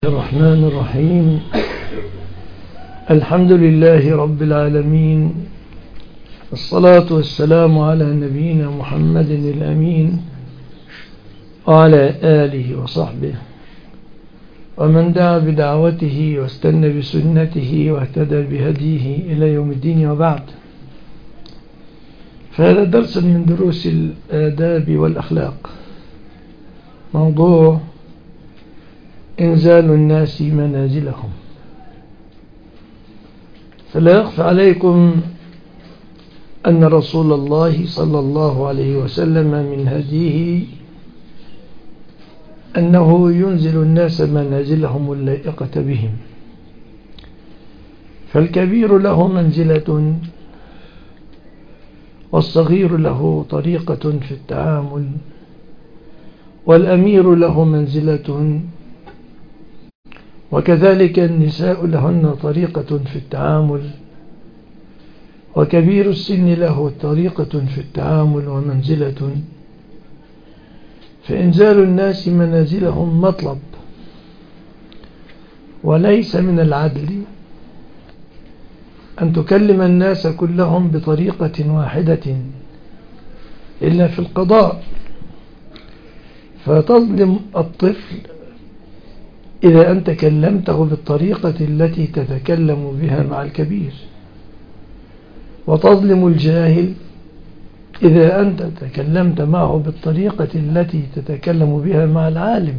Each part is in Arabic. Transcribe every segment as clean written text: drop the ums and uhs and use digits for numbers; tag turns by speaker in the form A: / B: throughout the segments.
A: الرحمن الرحيم. الحمد لله رب العالمين، الصلاة والسلام على نبينا محمد الأمين وعلى آله وصحبه ومن دعا بدعوته واستنى بسنته واهتدى بهديه إلى يوم الدين، وبعد. فهذا درس من دروس الآداب والأخلاق، موضوع إنزال الناس منازلهم. فلا يخفى عليكم أن رسول الله صلى الله عليه وسلم من هديه أنه ينزل الناس منازلهم اللائقة بهم، فالكبير له منزلة والصغير له طريقة في التعامل، والأمير له منزلة، وكذلك النساء لهن طريقة في التعامل، وكبير السن له طريقة في التعامل ومنزلة. فإنزال الناس منازلهم مطلب، وليس من العدل أن تكلم الناس كلهم بطريقة واحدة إلا في القضاء، فتظلم الطفل إذا أنت كلمته بالطريقة التي تتكلم بها مع الكبير، وتظلم الجاهل إذا أنت تكلمت معه بالطريقة التي تتكلم بها مع العالم.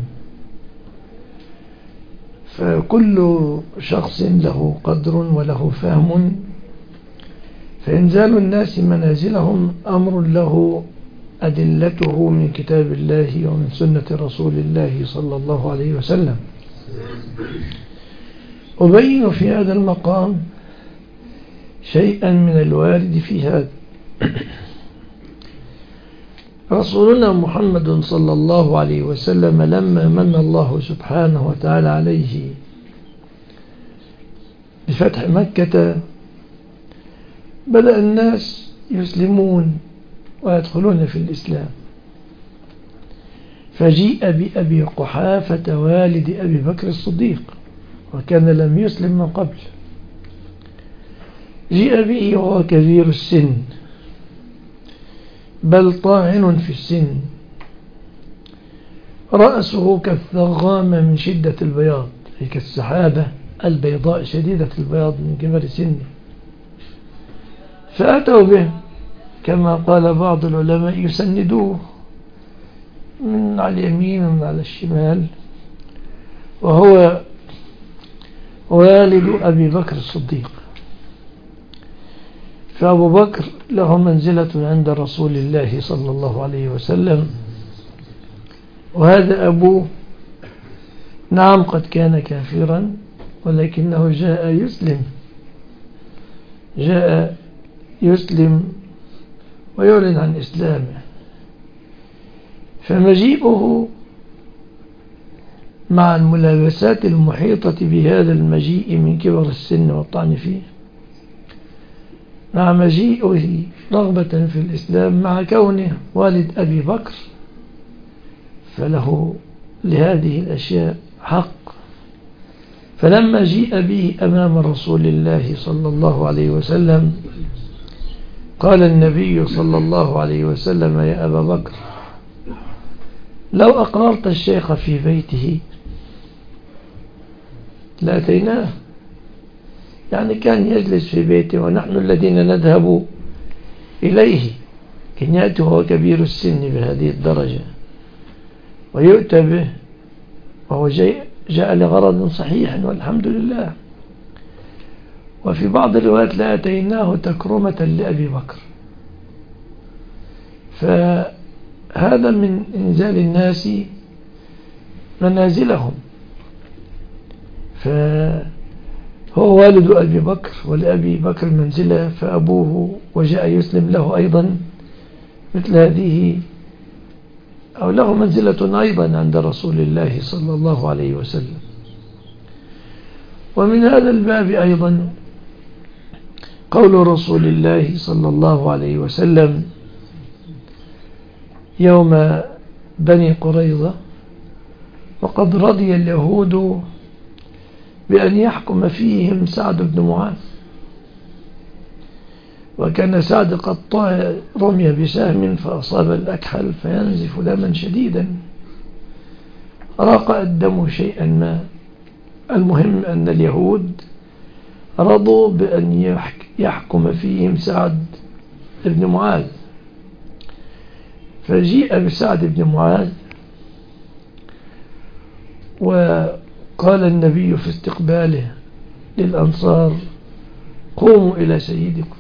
A: فكل شخص له قدر وله فهم، فإنزال الناس منازلهم أمر له أدلته من كتاب الله ومن سنة رسول الله صلى الله عليه وسلم. أبين في هذا المقام شيئا من الوارد في هذا. رسولنا محمد صلى الله عليه وسلم لما من الله سبحانه وتعالى عليه بفتح مكة، بدأ الناس يسلمون ويدخلون في الإسلام، فجيء بأبي قحافة والد أبي بكر الصديق، وكان لم يسلم من قبل. جيء به وهو كبير السن، بل طاعن في السن، رأسه كالثغامة من شدة البياض، هي كالسحابة البيضاء شديدة البياض من كبر سنه. فأتوا به كما قال بعض العلماء يسندوه من على اليمين ومن على الشمال، وهو والد أبي بكر الصديق. فأبو بكر له منزلة عند رسول الله صلى الله عليه وسلم، وهذا أبوه نعم قد كان كافرا، ولكنه جاء يسلم ويعلن عن إسلامه. فمجيئه مع الملابسات المحيطة بهذا المجيء من كبر السن والطعن فيه، مع مجيئه رغبة في الإسلام، مع كونه والد أبي بكر، فله لهذه الأشياء حق. فلما جيء به أمام رسول الله صلى الله عليه وسلم، قال النبي صلى الله عليه وسلم: يا أبا بكر، لو أقررت الشيخ في بيته لأتيناه. يعني كان يجلس في بيته ونحن الذين نذهب إليه، كان يأتي وهو كبير السن بهذه الدرجة ويؤتى به وهو جاء لغرض صحيح والحمد لله. وفي بعض الروايات لأتيناه تكرمة لأبي بكر. فهذا من إنزال الناس منازلهم. فهو والد أبي بكر، ولأبي بكر منزلة، فأبوه وجاء يسلم له أيضا مثل هذه، أو له منزلة أيضا عند رسول الله صلى الله عليه وسلم. ومن هذا الباب أيضا قول رسول الله صلى الله عليه وسلم يوم بني قريظة: وقد رضي اليهود بأن يحكم فيهم سعد بن معاذ. وكان سعد قد رمي بسهم فأصاب الأكحل فينزف دما شديدا، راق الدم شيئا ما. المهم أن اليهود رضوا بأن يحكم فيهم سعد بن معاذ. فجيء بسعد بن معاذ، وقال النبي في استقباله للأنصار: قوموا إلى سيدكم.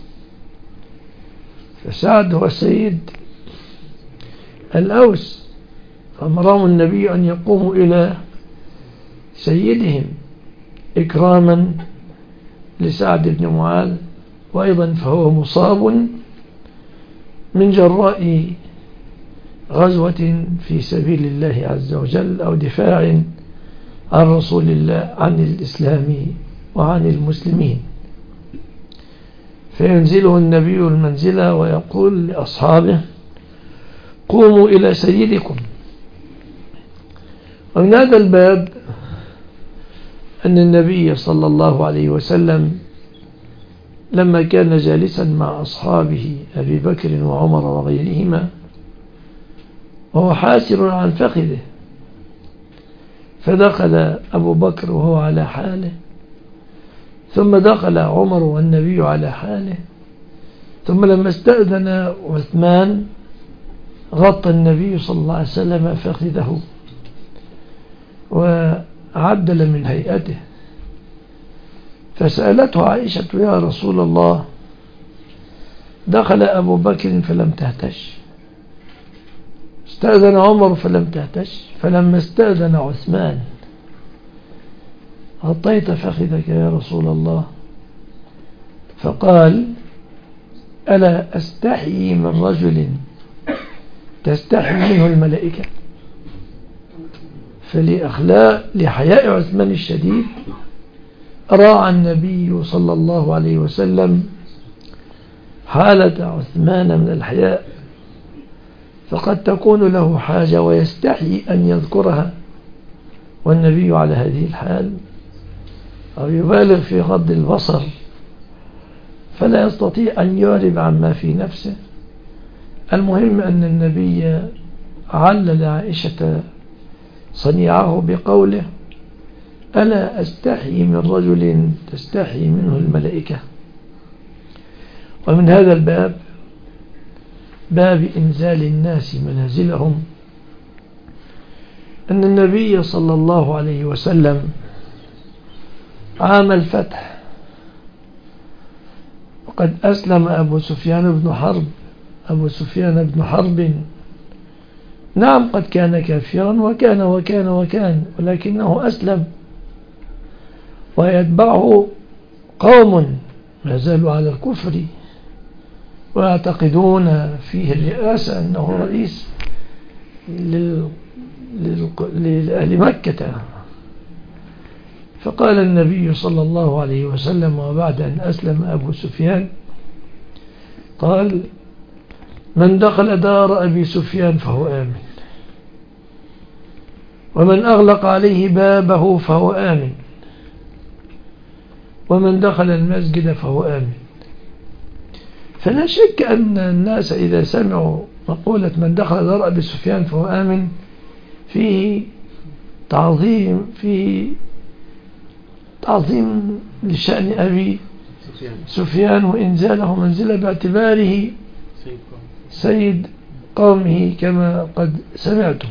A: فسعد هو سيد الأوس، فأمرهم النبي أن يقوموا إلى سيدهم إكراما لسعد بن معاذ، وأيضا فهو مصاب من جراء غزوة في سبيل الله عز وجل أو دفاع عن رسول الله، عن الإسلام وعن المسلمين. فينزله النبي المنزلة ويقول لأصحابه: قوموا إلى سيدكم. ومن هذا الباب أن النبي صلى الله عليه وسلم لما كان جالسا مع أصحابه أبي بكر وعمر وغيرهما وهو حاسر عن فخذه، فدخل أبو بكر وهو على حاله، ثم دخل عمر والنبي على حاله، ثم لما استأذن عثمان غطى النبي صلى الله عليه وسلم فخذه وعدل من هيئته. فسألته عائشة: يا رسول الله، دخل أبو بكر فلم تهتش، استأذن عمر فلم تهتش، فلما استأذن عثمان غطيت فخذك يا رسول الله؟ فقال: ألا أستحيي من رجل تستحي منه الملائكة؟ لحياء عثمان الشديد راعى النبي صلى الله عليه وسلم حالة عثمان من الحياء، فقد تكون له حاجة ويستحي أن يذكرها، والنبي على هذه الحال أو يبالغ في غض البصر فلا يستطيع أن يعرب عما في نفسه. المهم أن النبي علل عائشة صنيعه بقوله: ألا أستحي من رجل تستحي منه الملائكة. ومن هذا الباب، باب إنزال الناس منازلهم، أن النبي صلى الله عليه وسلم عام الفتح وقد أسلم أبو سفيان بن حرب. نعم، قد كان كافرا وكان ولكنه أسلم، ويتبعه قوم ما زالوا على الكفر ويعتقدون فيه الرئاسة أنه رئيس لأهل مكة. فقال النبي صلى الله عليه وسلم وبعد أن أسلم أبو سفيان قال: من دخل دار أبي سفيان فهو آمن، ومن أغلق عليه بابه فهو آمن، ومن دخل المسجد فهو آمن. فلا شك أن الناس إذا سمعوا مقولة من دخل دار أبي سفيان فهو آمن فيه تعظيم لشأن أبي سفيان وإنزاله منزله باعتباره سيد قومه كما قد سمعتم.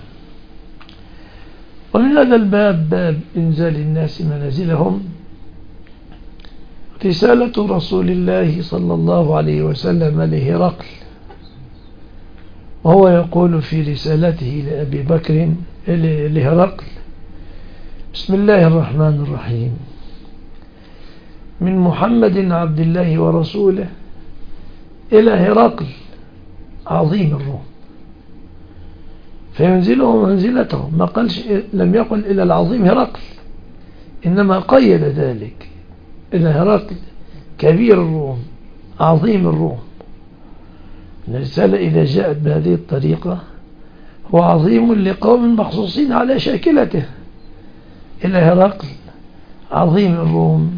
A: ومن هذا الباب، باب إنزال الناس منازلهم، رسالة رسول الله صلى الله عليه وسلم لهرقل، وهو يقول في رسالته لأبي بكر لهرقل: بسم الله الرحمن الرحيم، من محمد عبد الله ورسوله إلى هرقل عظيم الروم. فينزله منزلته، ما قالش، لم يقل إلى العظيم هرقل، إنما قيد ذلك إلى هرقل كبير الروم عظيم الروم. الرسالة إذا جاءت بهذه الطريقة هو عظيم لقوم مخصوصين على شاكلته، إلى هرقل عظيم الروم: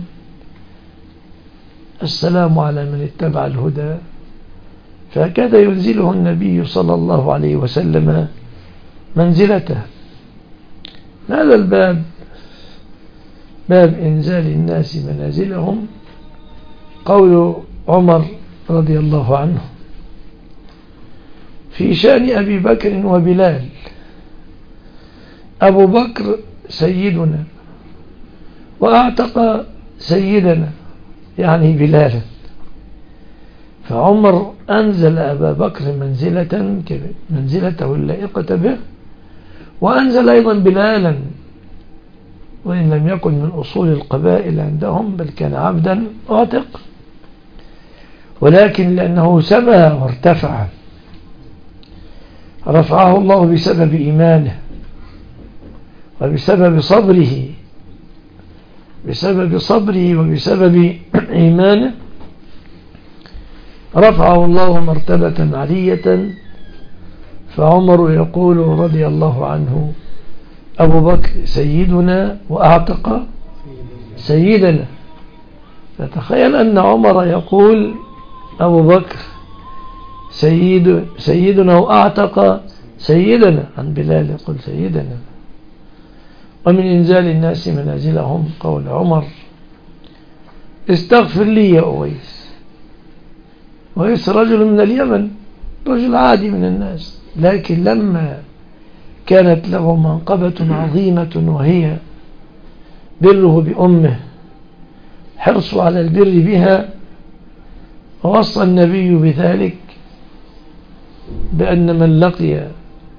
A: السلام على من اتبع الهدى. فهكذا ينزله النبي صلى الله عليه وسلم منزلته. هذا الباب باب إنزال الناس منازلهم. قول عمر رضي الله عنه في شأن أبي بكر وبلال: أبو بكر سيدنا وأعتق سيدنا، يعني بلالا. فعمر أنزل أبا بكر منزلته اللائقة به، وأنزل أيضا بلالا، وإن لم يكن من أصول القبائل عندهم بل كان عبدا عاتق، ولكن لأنه سمى وارتفع رفعه الله بسبب إيمانه وبسبب صبره وبسبب إيمانه، رفعه الله مرتبة علية. فعمر يقول رضي الله عنه: أبو بكر سيدنا وأعتق سيدنا. فتخيل أن عمر يقول أبو بكر سيدنا وأعتق سيدنا، عن بلال يقول سيدنا. ومن إنزال الناس منازلهم قول عمر: استغفر لي يا أويس. أويس رجل من اليمن، رجل عادي من الناس، لكن لما كانت له منقبة عظيمة وهي بره بأمه، حرص على البر بها، ووصى النبي بذلك بأن من لقي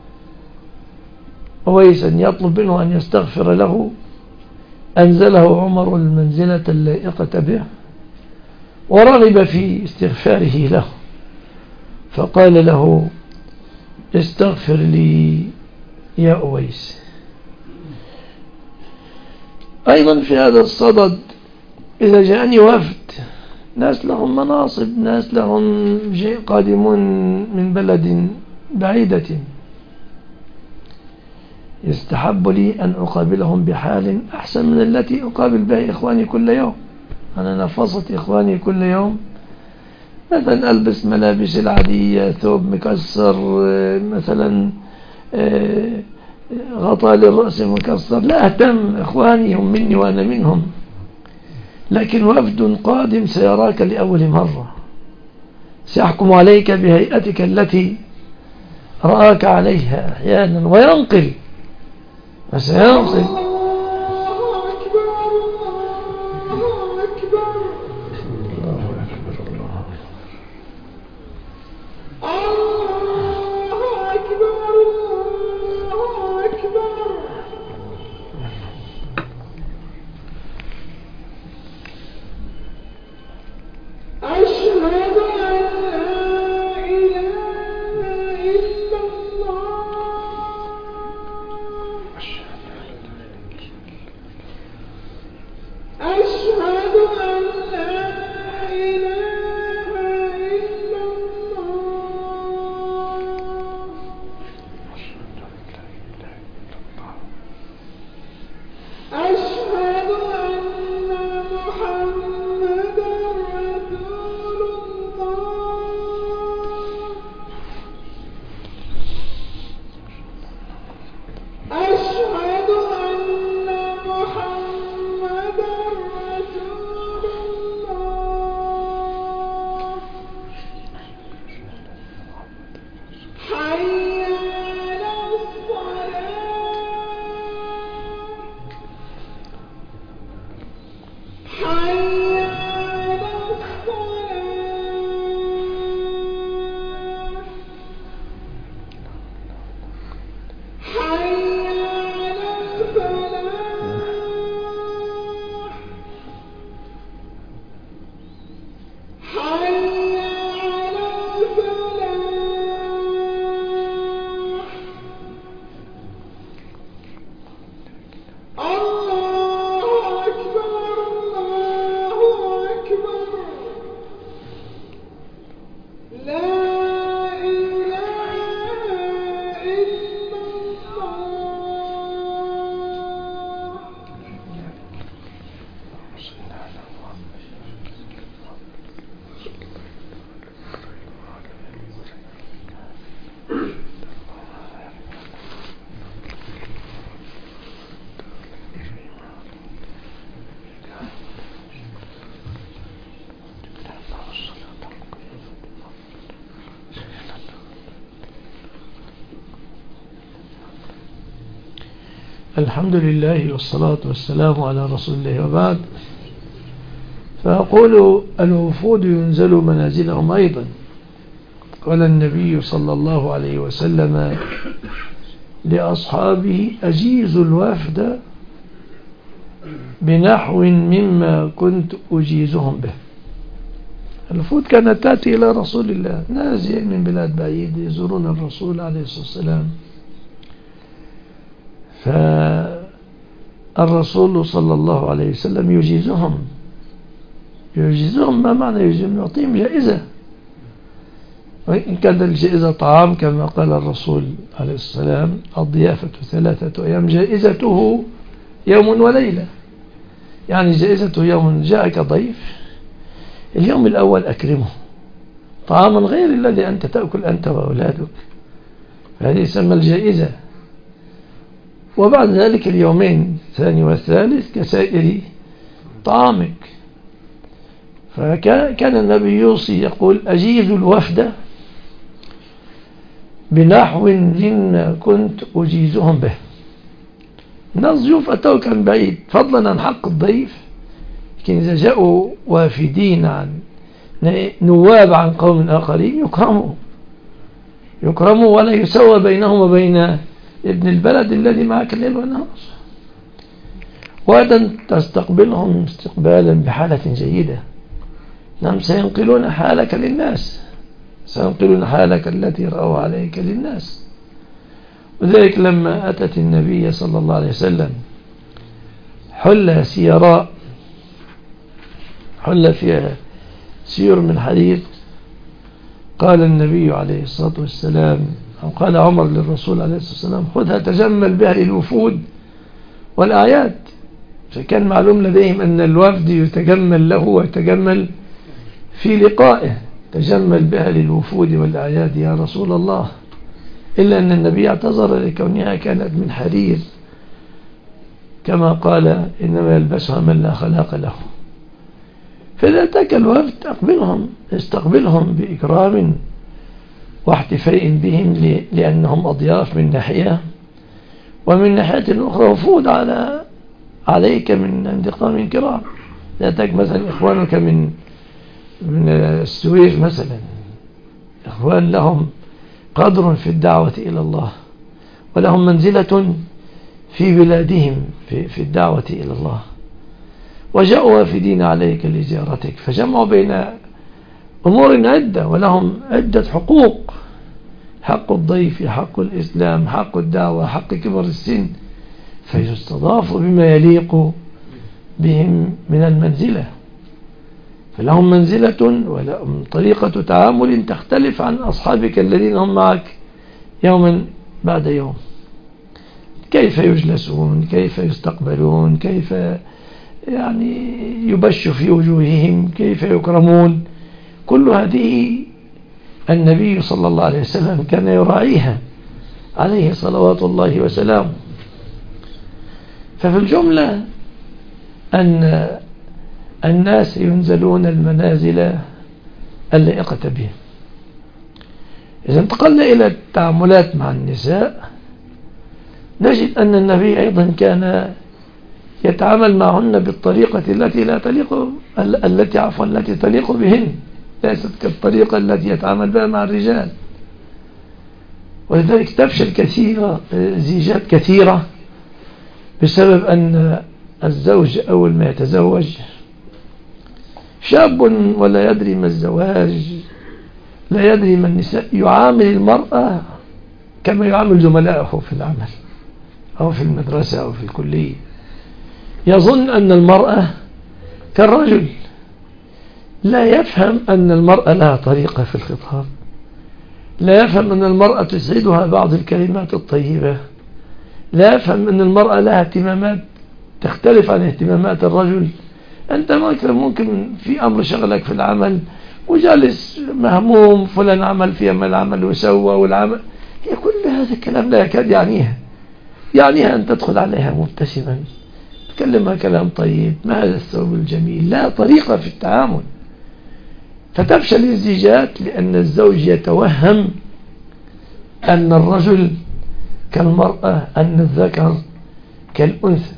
A: أويسا يطلب منه أن يستغفر له أنزله عمر المنزلة اللائقة به، ورغب في استغفاره له، فقال له: استغفر لي يا أويس. أيضا في هذا الصدد إذا جاءني وفد، ناس لهم مناصب، ناس لهم شيء، قادمون من بلد بعيدة، يستحب لي أن أقابلهم بحال أحسن من التي أقابل بها إخواني كل يوم. أنا نفصت إخواني كل يوم، مثلا ألبس ملابس العادية، ثوب مكسر، مثلا غطاء للرأس مكسر، لا أهتم، إخواني هم مني وأنا منهم. لكن وفد قادم سيراك لأول مرة، سيحكم عليك بهيئتك التي رآك عليها أحيانا، وينقل وسينقل. الحمد لله والصلاة والسلام على رسول الله وبعد. فأقول الوفود ينزل منازلهم أيضا. قال النبي صلى الله عليه وسلم لأصحابه أجيزوا الوفد بنحو مما كنت أجيزهم به. الوفود كانت تأتي إلى رسول الله، ناس من بلاد بعيد يزورون الرسول عليه الصلاة والسلام، فالرسول صلى الله عليه وسلم يجيزهم. ما معنى يجيزهم؟ يعطيهم جائزة، وإن كان الجائزة طعام كما قال الرسول عليه السلام الضيافة 3 أيام جائزته يوم وليلة. يعني جائزته يوم جاءك ضيف، اليوم الأول أكرمه طعاما غير الذي أنت تأكل أنت وأولادك، هذه يسمى الجائزة. وبعد ذلك اليومين الثاني والثالث كسائر طعامك. فكان النبي يوصي يقول أجيز الوفد بنحو مما كنت أجيزهم به. الناس ضيوف أتوا كان بعيد، فضلا عن حق الضيف، لكن إذا جاءوا وافدين عن نواب عن قوم آخرين يكرموا ولا يسوى بينهم وبين ابن البلد الذي معك الليل والنهار. وأيضا تستقبلهم استقبالا بحالة جيدة. نعم، سينقلون حالك للناس، سينقلون حالك التي رأوا عليك للناس. وذلك لما أتت النبي صلى الله عليه وسلم حلة سيراء، حلة فيها سيور من حديد، قال النبي عليه الصلاة والسلام، أو قال عمر للرسول عليه الصلاة والسلام خذها تجمل بها للوفود والأعياد. فكان معلوم لديهم أن الوفد يتجمل له ويتجمل في لقائه، تجمل بها للوفود والأعياد يا رسول الله. إلا أن النبي اعتذر لكونها كانت من حرير، كما قال إنما يلبسها من لا خلاق له. فإذا أتاك الوفد استقبلهم بإكرام واحتفاء بهم، لأنهم أضياف من ناحية، ومن ناحية أخرى وفود عليك من عند قوم كرام. إذا أتاك مثلا إخوانك من السوير مثلا، إخوان لهم قدر في الدعوة إلى الله، ولهم منزلة في بلادهم في الدعوة إلى الله، وجاءوا وافدين عليك لزيارتك، فجمعوا بين أمور عدة، ولهم عدة حقوق: حق الضيف، حق الإسلام، حق الدعوة، حق كبر السن، فيستضافوا بما يليق بهم من المنزلة. فلهم منزلة ولهم طريقة تعامل تختلف عن أصحابك الذين هم معك يوما بعد يوم. كيف يجلسون، كيف يستقبلون، كيف يعني يبش في وجوههم، كيف يكرمون، كل هذه النبي صلى الله عليه وسلم كان يراعيها عليه صلوات الله وسلامه. ففي الجملة أن الناس ينزلون المنازل اللائقة بهم. إذا انتقلنا إلى التعاملات مع النساء، نجد أن النبي أيضا كان يتعامل معهن بالطريقة التي تليق بهن، ليست كالطريقة التي يتعامل بها مع الرجال. ولذلك تفشل زيجات كثيرة بسبب أن الزوج أول ما يتزوج شاب ولا يدري ما الزواج، لا يدري ما النساء، يعامل المرأة كما يعامل زملائه في العمل أو في المدرسة أو في الكلية. يظن أن المرأة كالرجل، لا يفهم أن المرأة لها طريقة في الخطاب، لا يفهم أن المرأة تسعدها بعض الكلمات الطيبة، لا يفهم أن المرأة لها اهتمامات تختلف عن اهتمامات الرجل. أنت ممكن في أمر شغلك في العمل وجالس مهموم، فلان عمل في يوم العمل وسوى والعمل، هي كل هذا الكلام لا يكاد يعنيها أن تدخل عليها مبتسما، تكلمها كلام طيب، ما هذا الثوب الجميل، لا طريقة في التعامل. فتفشل الزيجات لأن الزوج يتوهم أن الرجل كالمرأة، أن الذكر كالأنثى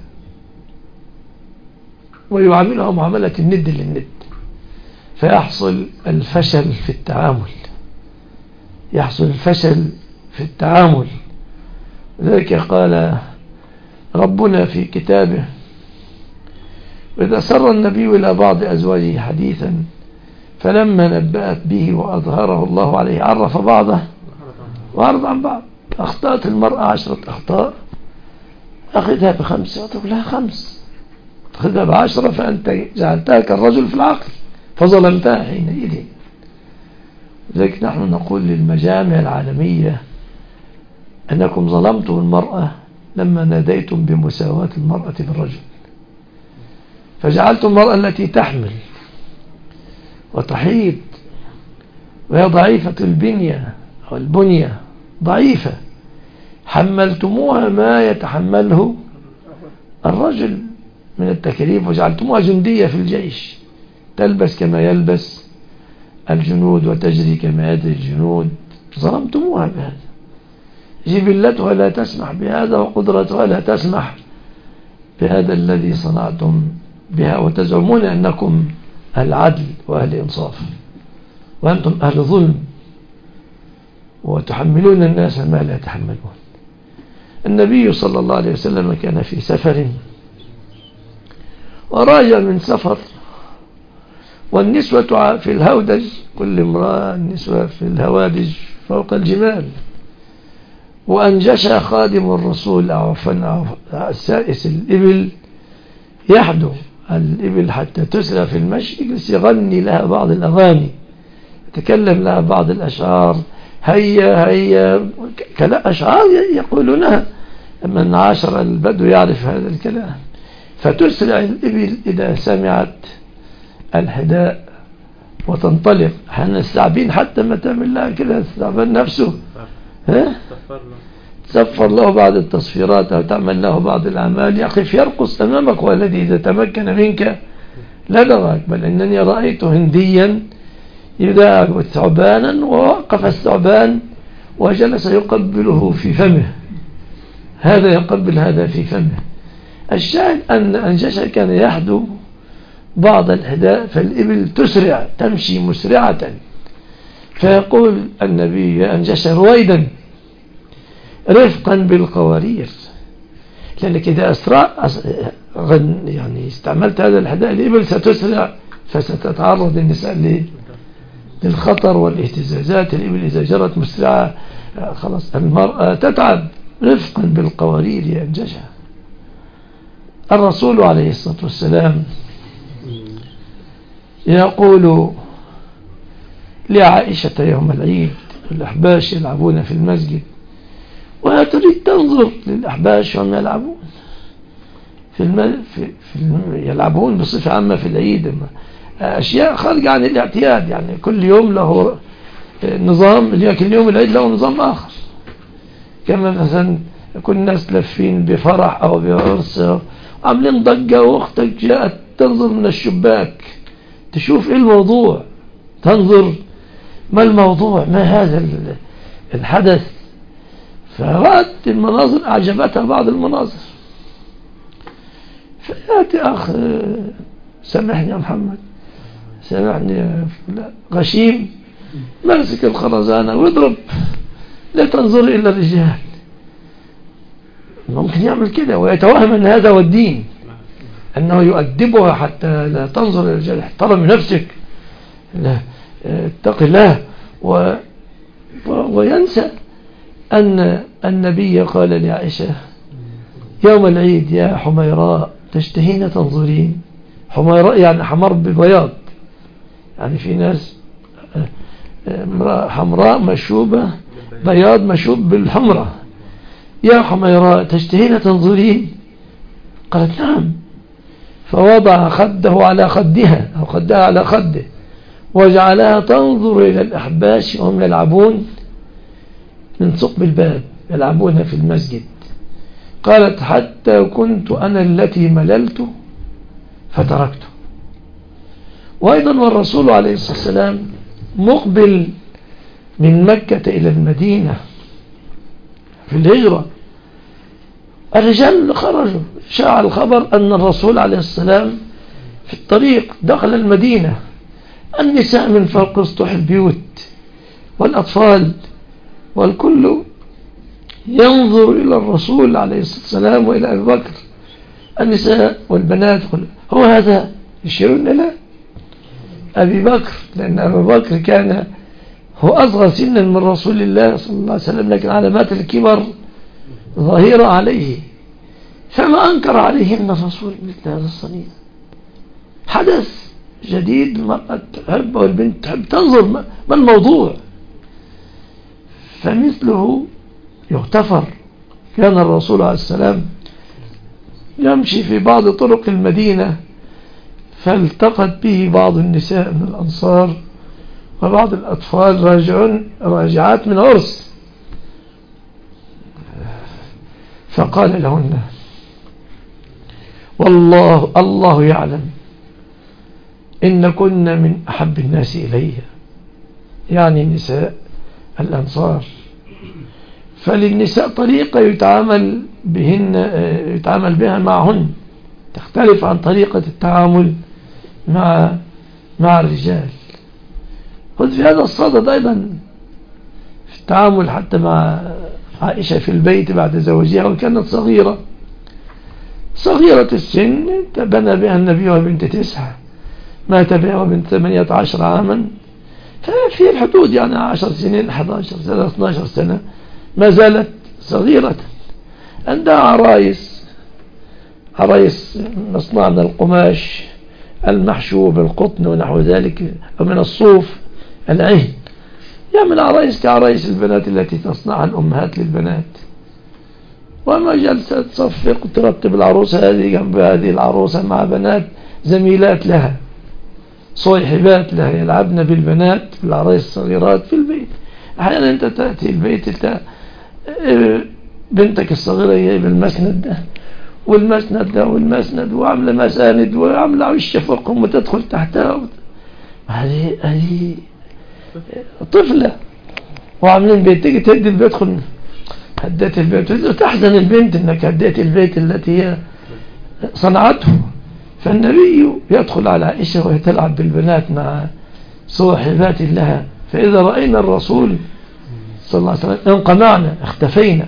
A: ويعاملها معاملة الند للند، فيحصل الفشل في التعامل، يحصل الفشل في التعامل. ذلك قال ربنا في كتابه: وإذا سر النبي إلى بعض أزواجه حديثا فلما نبأت به وأظهره الله عليه عرف بعضه وأعرض عن بعض. أخطأت المرأة 10 أخطاء، أخذها ب5 وتقول لها 5، أخذها ب10 فأنت جعلتها كالرجل في العقل فظلمتها حينئذ. لذلك نحن نقول للمجامع العالمية أنكم ظلمتم المرأة لما ناديتم بمساواة المرأة بالرجل، فجعلتم المرأة التي تحمل وتحيض وهي ضعيفة البنية أو البنية ضعيفة، حملتموها ما يتحمله الرجل من التكاليف، وجعلتموها جندية في الجيش تلبس كما يلبس الجنود وتجري كما يجري الجنود. ظلمتموها بهذا، جبلتها لا تسمح بهذا وقدرتها لا تسمح بهذا الذي صنعتم بها، وتزعمون أنكم العدل وأهل إنصاف وأنتم أهل ظلم وتحملون الناس ما لا يتحملون. النبي صلى الله عليه وسلم كان في سفر وراجع من سفر والنسوة في الهودج، كل امرأة النسوة في الهوادج فوق الجمال، وأنجش خادم الرسول أو السائس الإبل يحدو الإبل حتى تسرع في المشي، يجلس يغني لها بعض الأغاني، يتكلم لها بعض الأشعار، هيا هيا أشعار يقولونها، من عاشر البدو يعرف هذا الكلام. فتسرع الإبل إذا سمعت الحداء وتنطلق. احنا الثعبين حتى ما تعمل لها كده الثعبان نفسه تسفر له بعض التصفيرات أو تعمل له بعض الأعمال، يقف يرقص أمامك، والذي إذا تمكن منك لدغك. بل إنني رأيت هنديا يداعب ثعبانا ووقف الثعبان وجلس يقبله في فمه، هذا يقبل هذا في فمه. الشاهد أن أنجشة كان يحدو بعض الحداء، فالإبل تسرع تمشي مسرعة، فيقول النبي: يا أنجشة رويدا رفقا بالقوارير، لأنك إذا يعني استعملت هذا الحداء الإبل ستسرع فستتعرض النساء للخطر والاهتزازات. الإبل إذا جرت مسرعة خلاص المرأة تتعب. رفقا بالقوارير يا أنجشة. الرسول عليه الصلاة والسلام يقول لعائشة يوم العيد: الأحباش يلعبون في المسجد، ولا تريد تنظر للأحباش وهم يلعبون يلعبون بصفة عامة في العيد، أشياء خارجة عن الاعتياد، يعني كل يوم له نظام، لكن يوم العيد له نظام آخر. كما مثلا يكون الناس لفين بفرح أو بعرس عاملين ضجة، وأختك جاءت تنظر من الشباك تشوف إيه الموضوع، تنظر ما الموضوع، ما هذا الحدث، فرأت المناظر أعجبتها بعض المناظر، فيأتي أخ: سامحني يا محمد، سامحني يا غشيم، مرسك الخرزانة واضرب، لا تنظر إلا الرجال. ممكن يعمل كده ويتوهم أن هذا هو الدين، أنه يؤدبها حتى لا تنظر إلى الرجال. احترم نفسك، اتق الله، وينسى أن النبي قال لعائشة يوم العيد: يا حميراء تشتهين تنظرين. حميراء يعني حمر ببياض، يعني في ناس حمراء مشوبة بياض مشوب بالحمرة. يا حميراء تشتهين تنظرين؟ قالت: نعم. فوضع خده على خدها أو خدها على خده وجعلها تنظر إلى الأحباش وهم يلعبون من ثقب الباب، يلعبون في المسجد. قالت: حتى كنت أنا التي مللت فتركته. وأيضا والرسول عليه الصلاة والسلام مقبل من مكة إلى المدينة في الهجرة، الرجال خرجوا، شاع الخبر أن الرسول عليه السلام في الطريق دخل المدينة، النساء من فوق سطوح البيوت والأطفال والكل ينظر إلى الرسول عليه الصلاة والسلام وإلى أبي بكر، النساء والبنات هو هذا، يشيرون إلى أبي بكر، لأن أبي بكر كان هو أصغر سنا من رسول الله صلى الله عليه وسلم، لكن علامات الكبر ظاهرة عليه، فما أنكر عليهن الرسول مثل هذا الصنيع. حدث جديد، المرأة تحب والبنت تحب تنظر ما الموضوع، فمثله يغتفر. كان الرسول عليه السلام يمشي في بعض طرق المدينة، فالتقت به بعض النساء من الأنصار وبعض الأطفال راجعات من عرس، فقال لهن: والله الله يعلم إن كنا من أحب الناس إلي، يعني النساء الأنصار، فللنساء طريقة يتعامل بها معهن تختلف عن طريقة التعامل مع الرجال. خذ في هذا الصدد أيضا في التعامل حتى مع عائشة في البيت بعد زواجها، وكانت صغيرة السن، بنى بها النبي وبنت 9، مات بها وبنت 18 عاما، ففي الحدود يعني 10 سنين، 11 سنة، 12 سنة، ما زالت صغيرة. عندها عرايس مصنوعة من القماش المحشو بالقطن ونحو ذلك، أو من الصوف العهن، يعمل عرايس كعرايس البنات التي تصنعها الأمهات للبنات، وما جلست تصفق وترتب العروسة هذه جنب هذه العروسة مع بنات زميلات لها، صيحبات لها، يلعبن بالبنات بالعرايس الصغيرات في البيت. أحيانا أنت تأتي البيت، بنتك الصغيرة جايبة المسند ده والمسند ده والمسند، وعاملة مساند وعاملة عش فوقهم وتدخل تحتها، هذه طفلة وعاملين بيت، تيجي تهدي البيت، هديت البيت، وتحزن البنت انك هديت البيت التي هي صنعته. فالنبي يدخل على عائشة وهي تلعب بالبنات مع صاحبات لها، فإذا رأينا الرسول صلى الله عليه وسلم انقمعنا، اختفينا.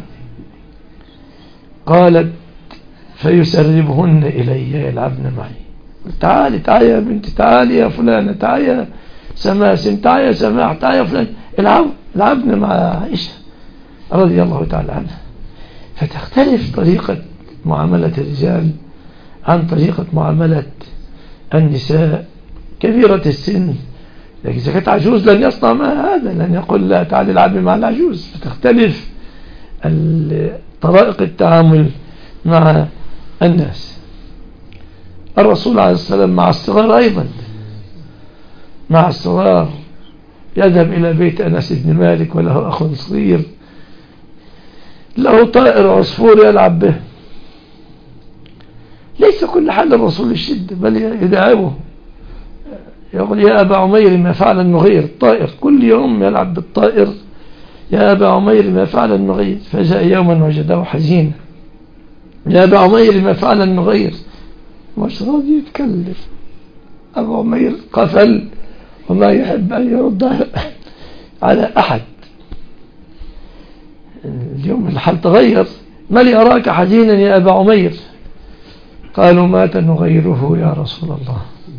A: قالت: فيسربهن إلي يلعبن معي، تعالي يا بنتي، تعالي يا فلانة، تعالي يا سماسم، تعالي يا سماح، تعالي يا فلان، العبن مع عائشة رضي الله تعالى عنها. فتختلف طريقة معاملة الرجال عن طريقة معاملة النساء كبيرة السن، لكن إذا كانت عجوز لن يصنع ما هذا، لن يقول لا تعالي العبي مع العجوز. فتختلف طرائق التعامل مع الناس. الرسول عليه السلام مع الصغار أيضا، مع الصغار يذهب إلى بيت أنس بن مالك وله أخ صغير له طائر عصفور يلعب به. ليس كل حال الرسول الشدة، بل يداعبه، يقول: يا أبا عمير ما فعل النغير، الطائر كل يوم يلعب بالطائر، يا أبا عمير ما فعل النغير. فجاء يوما وجده حزينا: يا أبا عمير ما فعل النغير، مش راضي يتكلم. أبو عمير قفل وما يحب أن يرد على أحد. اليوم الحال تغير: ما لي أراك حزينا يا أبا عمير؟ قالوا: مات نغيره يا رسول الله.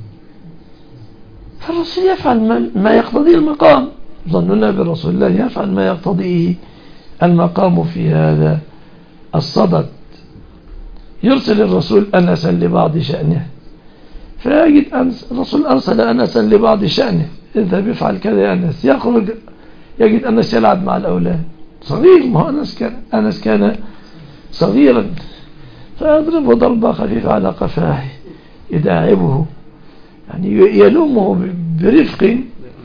A: فالرسول يفعل ما يقتضيه المقام، ظننا برسول الله يفعل ما يقتضيه المقام في هذا الصدد. يرسل الرسول أنسا لبعض شأنه، فيجد الرسول أرسل أنسا لبعض شأنه: اذهب يفعل كذا يا أنس. يخرج يجد أنس يلعب مع الأولاد، صغير، ما هو أنس كان صغيرا، فيضربه ضربة خفيفة على قفاه يداعبه، يعني يلومه برفق،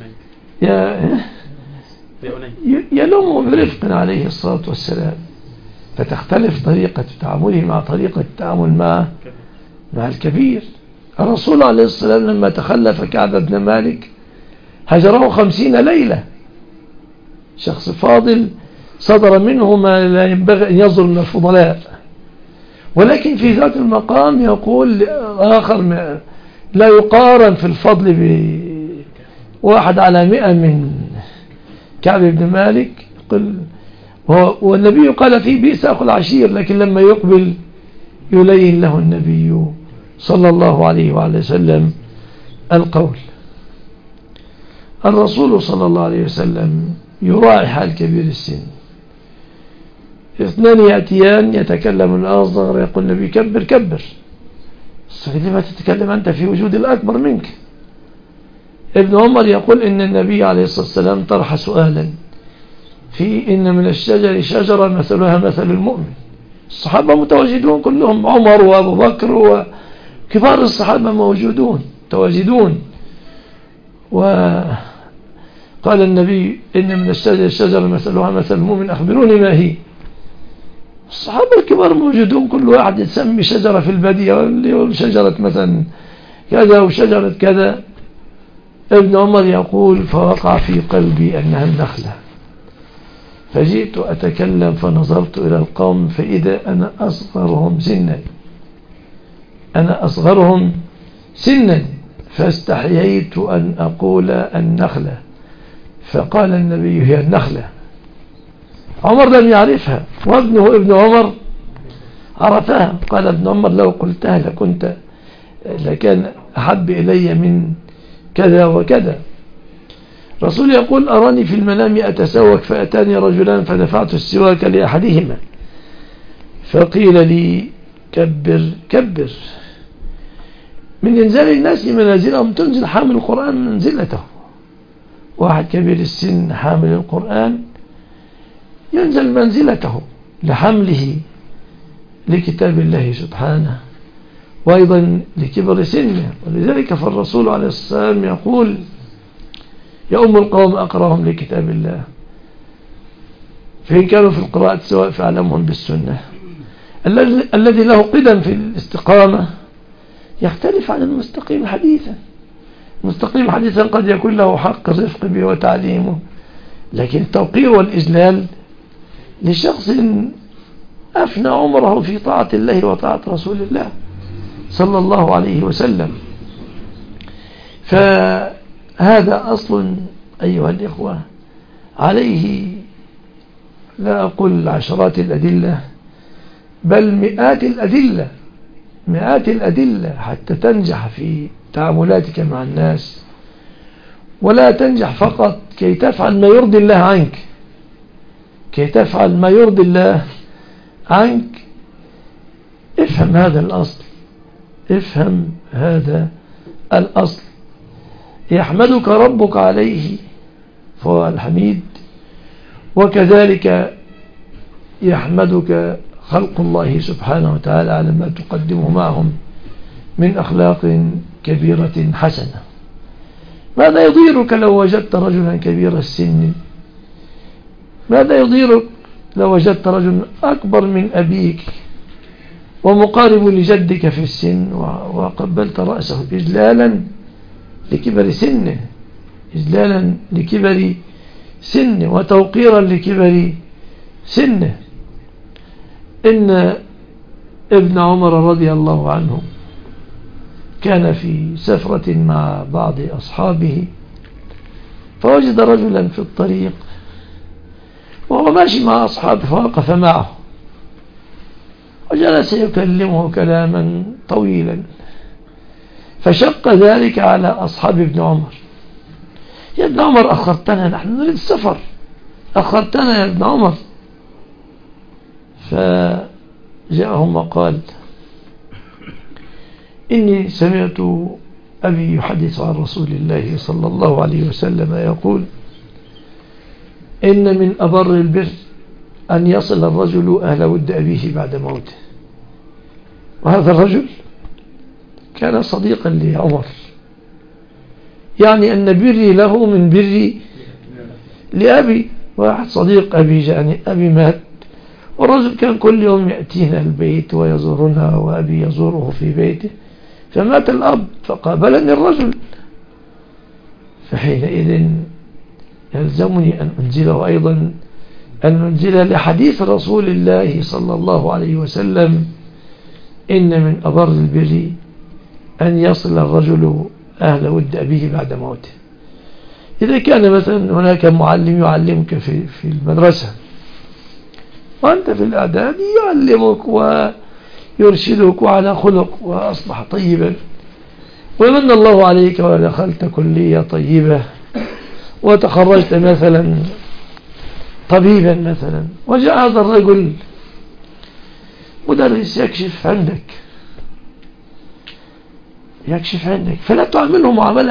A: يلومه برفق عليه الصلاة والسلام. فتختلف طريقة تعامله مع طريقة التعامل مع الكبير. الرسول عليه السلام لما تخلف كعب بن مالك هجره 50 ليلة، شخص فاضل صدر منه ما لا ينبغي أن يصدر من الفضلاء، ولكن في ذات المقام يقول آخر لا يقارن في الفضل بواحد على 100 من كعب بن مالك. والنبي قال فيه بئس أخو العشير، لكن لما يقبل يلين له النبي صلى الله عليه وعلى وسلم القول. الرسول صلى الله عليه وسلم يراعي حال كبير السن. 2 يأتيان يتكلم الأصغر يقول النبي كبر كبر، لما تتكلم أنت في وجود الأكبر منك. ابن عمر يقول إن النبي عليه الصلاة والسلام طرح سؤالا في إن من الشجر شجرة مثلها مثل المؤمن. الصحابة متواجدون كلهم، عمر وأبو بكر وكبار الصحابة موجودون متواجدون. وقال النبي إن من الشجر شجرة مثلها مثل المؤمن أخبروني ما هي. الصحابة الكبار موجودون، كل واحد يسمي شجرة في البادية، واللي يقول شجرة مثلا كذا وشجرة كذا. ابن عمر يقول فوقع في قلبي أنها النخلة، فجئت أتكلم فنظرت إلى القوم فإذا أنا أصغرهم سنا فاستحييت أن أقول النخلة، فقال النبي هي النخلة. عمر لم يعرفها وابنه ابن عمر عرفها. قال ابن عمر لو قلتها لكان أحب إلي من كذا وكذا. رسول يقول أراني في المنام أتسوك فأتاني رجلان فدفعت السواك لأحدهما فقيل لي كبر كبر. من إنزال الناس منازلهم تنزل حامل القرآن منزلته. واحد كبير السن حامل القرآن ينزل منزلته لحمله لكتاب الله سبحانه، وأيضا لكبر سنه. ولذلك فالرسول عليه الصلاة والسلام يقول يؤم القوم أقرأهم لكتاب الله، فإن كانوا في القراءة سواء فأعلمهم بالسنة. الذي له قدم في الاستقامة يختلف عن المستقيم حديثا. المستقيم حديثا قد يكون له حق الرفق به وتعليمه، لكن التوقير والإجلال لشخص أفنى عمره في طاعة الله وطاعة رسول الله صلى الله عليه وسلم. فهذا أصل أيها الإخوة عليه لا أقول عشرات الأدلة بل مئات الأدلة حتى تنجح في تعاملاتك مع الناس، ولا تنجح فقط كي تفعل ما يرضي الله عنك. كي تفعل ما يرضي الله عنك افهم هذا الأصل، افهم هذا الأصل. يحمدك ربك عليه فهو الحميد، وكذلك يحمدك خلق الله سبحانه وتعالى على ما تقدمه معهم من أخلاق كبيرة حسنة. ماذا يضيرك لو وجدت رجلا كبير السن؟ ماذا يضيرك لو وجدت رجلا أكبر من أبيك ومقارب لجدك في السن وقبلت رأسه إجلالا لكبر سنه، إجلالا لكبر سنه وتوقيرا لكبر سنه. إن ابن عمر رضي الله عنه كان في سفرة مع بعض أصحابه فوجد رجلا في الطريق وهو ماشي مع أصحابه فوقف معه وجلس يكلمه كلاما طويلا، فشق ذلك على أصحاب ابن عمر. يا ابن عمر أخرتنا، نحن نريد السفر، أخرتنا يا ابن عمر. فجاءهم وقال إني سمعت أبي يحدث عن رسول الله صلى الله عليه وسلم يقول إن من أبر البر أن يصل الرجل أهل ود أبيه بعد موته. وهذا الرجل كان صديقا لعمر، يعني أن بري له من بري لأبي. واحد صديق أبي جاني، أبي مات والرجل كان كل يوم يأتينا البيت ويزورنا وأبي يزوره في بيته، فمات الأب فقابلني الرجل، فحينئذ يلزمني أن أنزله أيضا، أن أنزل لحديث رسول الله صلى الله عليه وسلم إن من أبر البر أن يصل الرجل أهل ود أبيه بعد موته. إذا كان مثلا هناك معلم يعلمك في المدرسة وأنت في الإعداد يعلمك ويرشدك على خلق وأصبح طيبا، ومن الله عليك ودخلت كلية طيبة وتخرجت مثلا طبيبا مثلا، وجاء هذا الرجل مدرس يكشف عندك فلا تعامله معاملة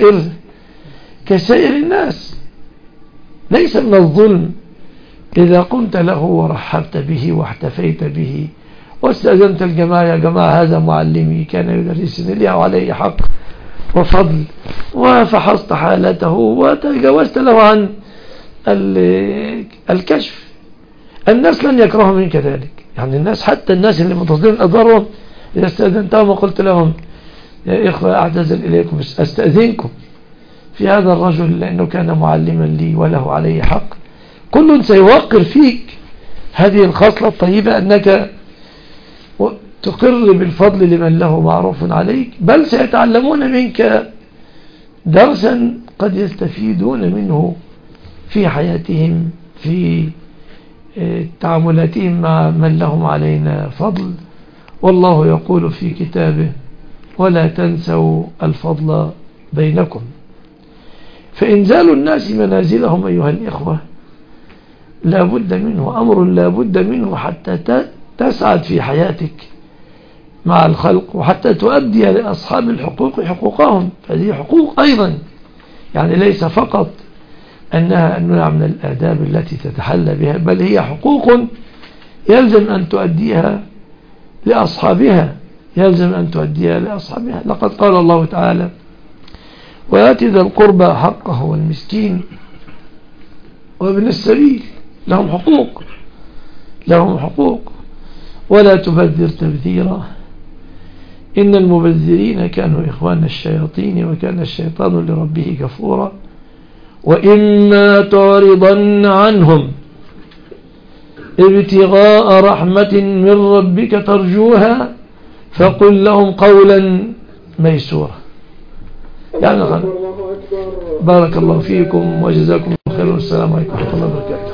A: كسائر الناس. ليس من الظلم إذا قمت له ورحبت به واحتفيت به واستأذنت الجماعة: يا جماعة هذا معلمي كان يدرسني لي عليه حق وفضل، وفحصت حالته وتجاوزت له عن الكشف. الناس لن يكرهوا منك ذلك، يعني الناس حتى الناس اللي متصلين أضرهم إذا استأذنتهم وقلت لهم: يا إخوة أعتذر إليكم أستأذنكم في هذا الرجل لأنه كان معلما لي وله عليه حق، كل سيوقر فيك هذه الخصلة الطيبة أنك تقر بالفضل لمن له معروف عليك، بل سيتعلمون منك درسا قد يستفيدون منه في حياتهم في تعاملاتهم مع من لهم علينا فضل. والله يقول في كتابه: ولا تنسوا الفضل بينكم. فإنزال الناس منازلهم أيها الإخوة لا بد منه، أمر لا بد منه حتى تسعد في حياتك مع الخلق، وحتى تؤدي لأصحاب الحقوق حقوقهم، فهذه حقوق أيضا، يعني ليس فقط أنها أنواع من الآداب التي تتحلى بها، بل هي حقوق يلزم أن تؤديها لأصحابها، لقد قال الله تعالى: وآت ذا القربى حقه والمسكين وابن السبيل، لهم حقوق ولا تبذر تبذيرا إن المبذرين كانوا إخوان الشياطين وكان الشيطان لربه كفورا وإما تعرضن عنهم ابتغاء رحمة من ربك ترجوها فقل لهم قولا ميسورا. يعني بارك الله فيكم وجزاكم الله خير، والسلام عليكم ورحمة الله وبركاته.